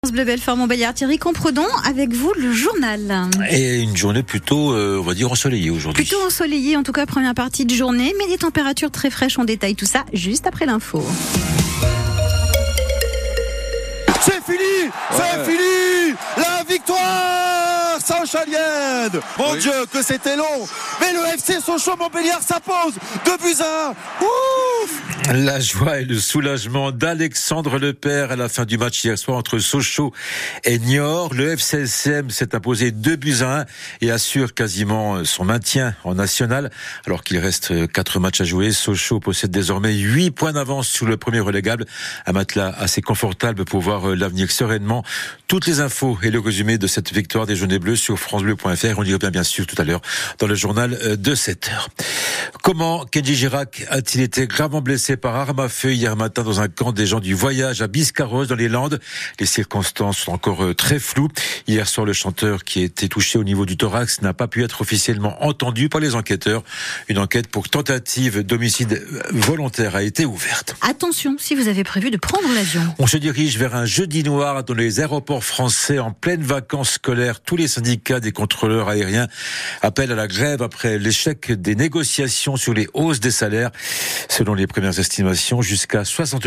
France Bleu Belfort Montbéliard, Thierry Compredon, avec vous le journal. Et une journée plutôt, on va dire, ensoleillée aujourd'hui. Plutôt ensoleillée, en tout cas première partie de journée, mais des températures très fraîches. On détaille tout ça juste après l'info. C'est fini, c'est fini, la victoire Saint-Chalienne. Mon Dieu, que c'était long. Mais le FC Sochaux-Montbéliard s'impose 2-1. Ouf. La joie et le soulagement d'Alexandre Lepère à la fin du match hier soir entre Sochaux et Niort. Le FCSM s'est imposé 2-1 et assure quasiment son maintien en national. Alors qu'il reste 4 matchs à jouer, Sochaux possède désormais 8 points d'avance sur le premier relégable. Un matelas assez confortable pour voir l'avenir sereinement. Toutes les infos et le résumé de cette victoire des Jaunes et Bleus sur francebleu.fr. On y revient bien sûr tout à l'heure dans le journal de 7h. Comment Kenji Girac a-t-il été gravement blessé par arme à feu hier matin dans un camp des gens du voyage à Biscarrosse dans les Landes? Les circonstances sont encore très floues. Hier soir, le chanteur qui a été touché au niveau du thorax n'a pas pu être officiellement entendu par les enquêteurs. Une enquête pour tentative d'homicide volontaire a été ouverte. Attention si vous avez prévu de prendre l'avion. On se dirige vers un jeudi noir dans les aéroports français en pleine vacances scolaires. Tous les syndicats des contrôleurs aériens appellent à la grève après l'échec des négociations sur les hausses des salaires. Selon les premières estimations, jusqu'à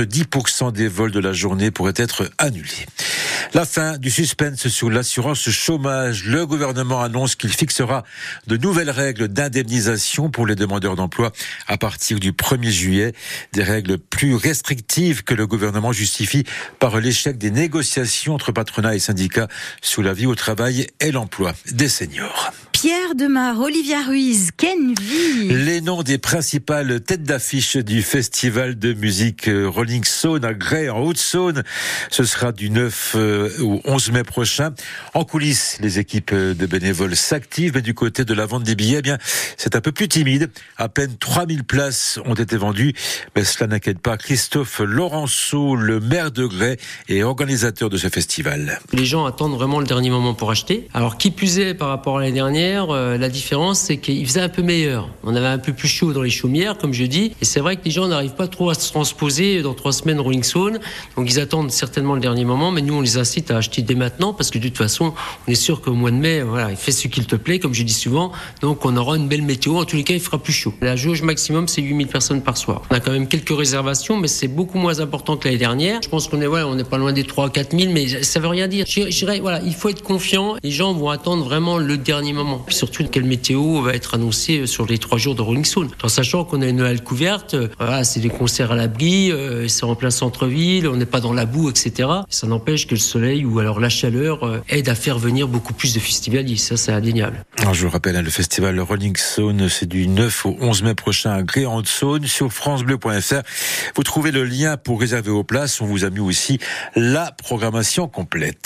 70% des vols de la journée pourraient être annulés. La fin du suspense sur l'assurance chômage. Le gouvernement annonce qu'il fixera de nouvelles règles d'indemnisation pour les demandeurs d'emploi à partir du 1er juillet. Des règles plus restrictives que le gouvernement justifie par l'échec des négociations entre patronat et syndicats sur la vie au travail et l'emploi des seniors. Pierre Demar, Olivia Ruiz, Ken V. Les noms des principales têtes d'affiche du festival de musique Rolling Stone à Grès en Haute-Saône. Ce sera du 9 au 11 mai prochain. En coulisses, les équipes de bénévoles s'activent, mais du côté de la vente des billets, c'est un peu plus timide. À peine 3000 places ont été vendues, mais cela n'inquiète pas Christophe Laurenceau, le maire de Grès et organisateur de ce festival. Les gens attendent vraiment le dernier moment pour acheter. Alors qui plus est par rapport à l'année dernière, la différence c'est qu'il faisait un peu meilleur. On avait un peu plus chaud dans les chaumières, comme je dis, et c'est vrai que les gens n'arrivent pas trop à se transposer dans 3 semaines Rolling Stone, donc ils attendent certainement le dernier moment, mais nous on les incite à acheter dès maintenant, parce que de toute façon on est sûr qu'au mois de mai, il fait ce qu'il te plaît, comme je dis souvent, donc on aura une belle météo, en tous les cas il fera plus chaud. La jauge maximum c'est 8000 personnes par soir. On a quand même quelques réservations, mais c'est beaucoup moins important que l'année dernière. Je pense qu'on est pas loin des 3-4 000, mais ça veut rien dire. Je dirais, il faut être confiant, les gens vont attendre vraiment le dernier moment. Puis surtout, quelle météo va être annoncée sur les 3 jours de Rolling Stone. En sachant qu'on a une halle couverte, c'est des concerts à l'abri, c'est en plein centre-ville, on n'est pas dans la boue, etc. Ça n'empêche que le soleil ou alors la chaleur aide à faire venir beaucoup plus de festivaliers. Ça, c'est indéniable. Alors, je vous rappelle, le festival Rolling Stone, c'est du 9 au 11 mai prochain à Grès en Haute-Saône. Sur francebleu.fr, vous trouvez le lien pour réserver vos places. On vous a mis aussi la programmation complète.